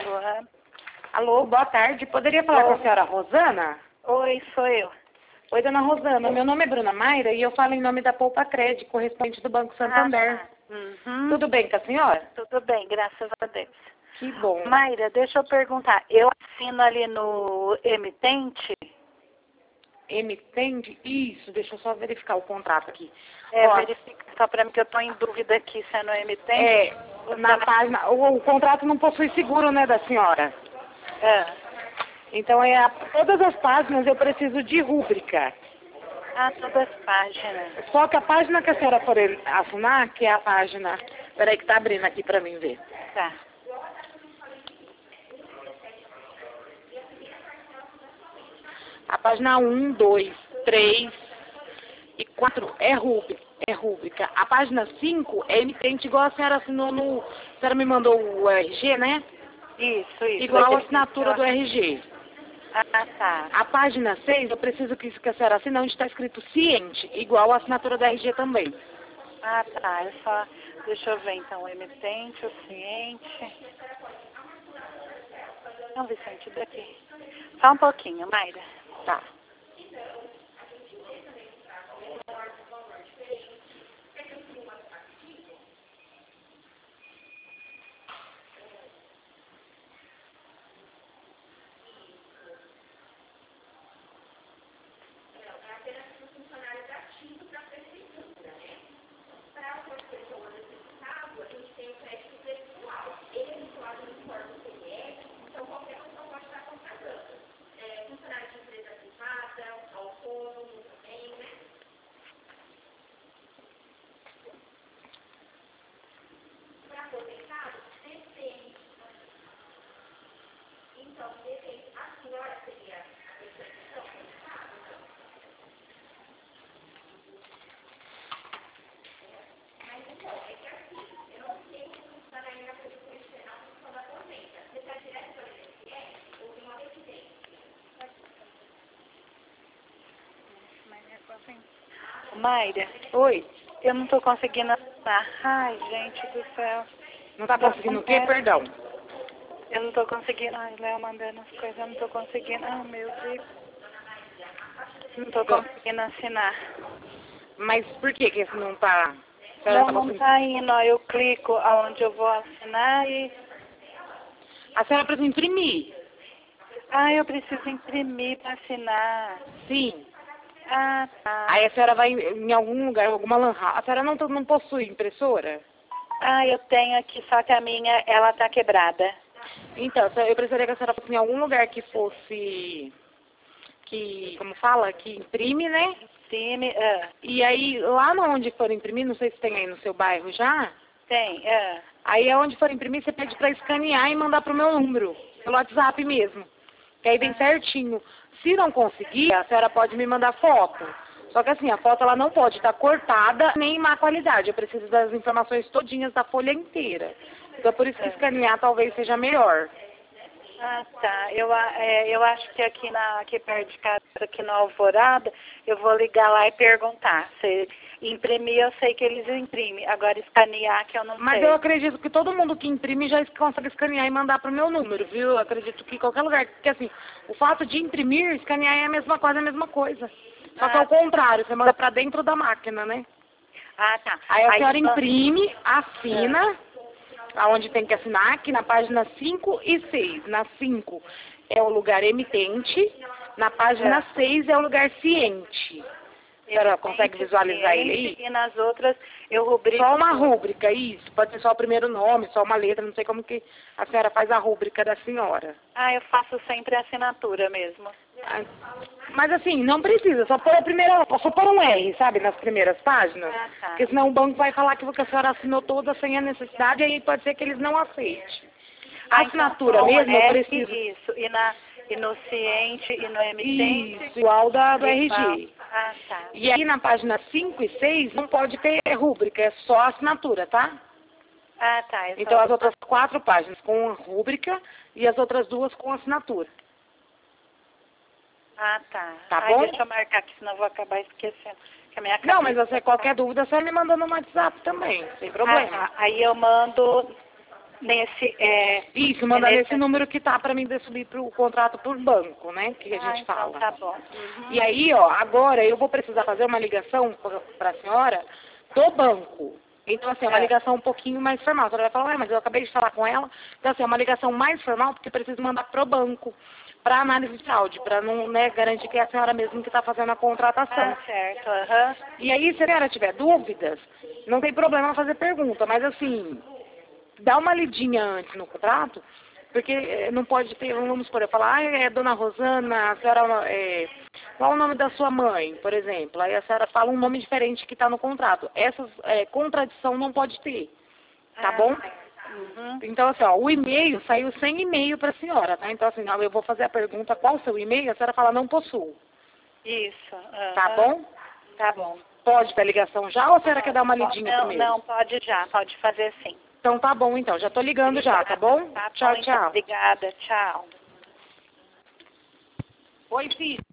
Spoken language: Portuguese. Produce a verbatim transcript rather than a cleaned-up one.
Luana. Alô, boa tarde. Poderia falar Oi. com a senhora Rosana? Oi, sou eu. Oi, dona Rosana. Meu nome é Bruna Mayra e eu falo em nome da Poupa Crédito, correspondente do Banco Santander. Ah, tá. Uhum. Tudo bem com a senhora? Tudo bem, graças a Deus. Que bom. Mayra, deixa eu perguntar. Eu assino ali no emitente? Emitente? Isso, deixa eu só verificar o contrato aqui. É, Ó, verifica só para mim que eu estou em dúvida aqui se é no emitente. É, ou na se é página, o, o contrato não possui seguro, né, da senhora? É. Então, é a, todas as páginas eu preciso de rúbrica. Ah, todas as páginas. Só que a página que a senhora for assinar, que é a página... Peraí que tá abrindo aqui pra mim ver. Tá. A página um, dois, três e quatro é rúbrica. É rúbrica. A página cinco é emitente, igual a senhora assinou no... A senhora me mandou o R G, né? Isso, isso. Igual a Daquele assinatura que do R G. Ah, tá. A página seis, eu preciso que, que a senhora assine onde está escrito ciente, igual a assinatura do R G também. Ah, tá. É só... Deixa eu ver, então. O emitente, o ciente... Não, Vicente, daqui. Só um pouquinho, Mayra. Tá. Mayra, Oi. eu não tô conseguindo assinar. Ai, gente do céu. Não tá conseguindo o quê? Perdão. Eu não tô conseguindo. Ai, Léo mandando as coisas, eu não tô conseguindo. Ai, meu Deus. Não tô conseguindo assinar. Mas por que que esse não tá... A senhora Não, tá não conseguindo... tá indo. Ó, eu clico aonde eu vou assinar e... A senhora precisa imprimir. Ah, eu preciso imprimir pra assinar. Sim. Ah, tá. Aí a senhora vai em algum lugar, alguma lan house. A senhora não, não possui impressora? Ah, eu tenho aqui, só que a minha, ela tá quebrada. Então, eu precisaria que a senhora fosse em algum lugar que fosse... Que, como fala? Que imprime, né? Time, ah, E aí, lá no onde for imprimir, não sei se tem aí no seu bairro já, tem, ah. aí é onde for imprimir, você pede para escanear e mandar pro meu número, pelo WhatsApp mesmo. Que aí vem certinho. Se não conseguir, a senhora pode me mandar foto. Só que assim, a foto ela não pode estar cortada nem em má qualidade. Eu preciso das informações todinhas da folha inteira. Então por isso que escanear talvez seja melhor. Ah, tá. Eu, a- é, eu acho que aqui, na, aqui perto de casa, aqui na Alvorada, eu vou ligar lá e perguntar. Se imprimir, eu sei que eles imprimem. Agora, escanear, que eu não Mas sei. eu acredito que todo mundo que imprime já consegue escanear e mandar pro meu número, viu? Eu acredito que em qualquer lugar. Porque assim, o fato de imprimir, escanear é a mesma coisa, é a mesma coisa. Só que Ah, ao contrário, você manda pra dentro da máquina, né? ah, tá. Aí a senhora então- imprime, assina, aonde tem que assinar, aqui na página cinco e seis. Na cinco é o lugar emitente, na página É. seis é o lugar ciente. A senhora consegue visualizar ele aí? E nas outras, eu rubrico. Só uma rúbrica, isso. Pode ser só o primeiro nome, só uma letra, não sei como que a senhora faz a rúbrica da senhora. Ah, eu faço sempre a assinatura mesmo. Ah, mas assim, não precisa, só pôr a primeira, só pôr um R, sabe, nas primeiras páginas. Ah, tá. Porque senão o banco vai falar que a senhora assinou toda sem a necessidade, e aí pode ser que eles não aceitem. A Ah, assinatura então, mesmo, eu é preciso... Isso, e, na, e no ciente e no emitente. Isso, igual da do R igual. G. Ah, tá. E aí na página cinco e seis não pode ter rúbrica, é só assinatura, tá? Ah, tá. é só- Então as outras quatro páginas com rúbrica e as outras duas com assinatura. Ah, tá. Tá Ai, bom? deixa eu marcar aqui, senão eu vou acabar esquecendo. Que a minha Não, mas cabeça você, tá- qualquer dúvida, você me manda no WhatsApp também, sem Ah, problema. tá. Aí eu mando nesse... É, Isso, mandar é nesse... nesse número que tá para mim de subir pro contrato por banco, né? Que a ah, gente então fala. tá bom. Uhum. E aí, ó, agora eu vou precisar fazer uma ligação para a senhora do banco. Então, assim, é uma É. ligação um pouquinho mais formal. A senhora vai falar, ué, mas eu acabei de falar com ela. Então, assim, é uma ligação mais formal porque preciso mandar pro banco para análise de fraude, para não, né, garantir que é a senhora mesmo que está fazendo a contratação. Ah, certo. Aham. E aí, se a senhora tiver dúvidas, não tem problema fazer pergunta, mas assim, dá uma lidinha antes no contrato, porque eh, não pode ter, vamos supor, eu falar, ah, é dona Rosana, a senhora, é, qual o nome da sua mãe, por exemplo? Aí a senhora fala um nome diferente que está no contrato. Essa é, contradição não pode ter, tá Ah, bom? Uhum. Então, assim, ó, o e-mail saiu sem e-mail para a senhora, tá? Então, assim, ó, eu vou fazer a pergunta, qual o seu e-mail? A senhora fala, não possuo. Isso. Uhum. Tá bom? Tá bom. Pode dar ligação já ou a senhora quer dar uma lidinha não, primeiro? não, pode já, pode fazer sim. Então tá bom, então. Já tô ligando já, tá bom? Tá bom, Tchau, então. tchau. Obrigada, tchau. Oi, filho.